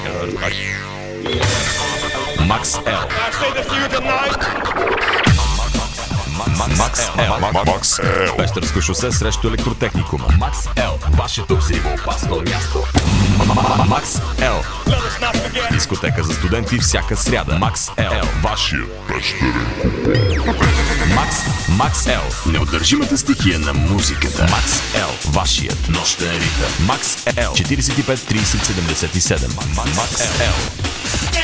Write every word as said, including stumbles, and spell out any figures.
Макс Ел. Макс Ел. Макс Ел. Пещерско шосе срещу електротехникума. Макс Ел. Вашето взривоопасно място. Макс Ел. Дискотека за студенти всяка сряда. Макс Ел. Вашия пещерен. Макс. Макс Ел. Неудържимата стихия на музиката. Макс Ел. Вашият нощен ритъм. Макс Ел. четиридесет и пет тридесет седемдесет и седем. Макс Ел.